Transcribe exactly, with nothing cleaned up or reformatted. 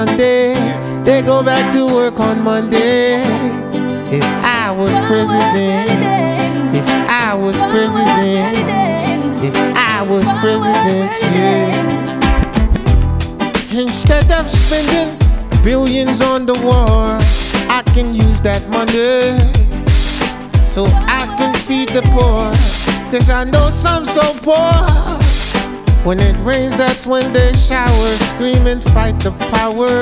Sunday, they go back to work on Monday. If I was president, if I was president, if I was president, yeah. Instead of spending billions on the war, I can use that money so I can feed the poor. Cause I know some so poor. When it rains, that's when they shower, scream and fight the power.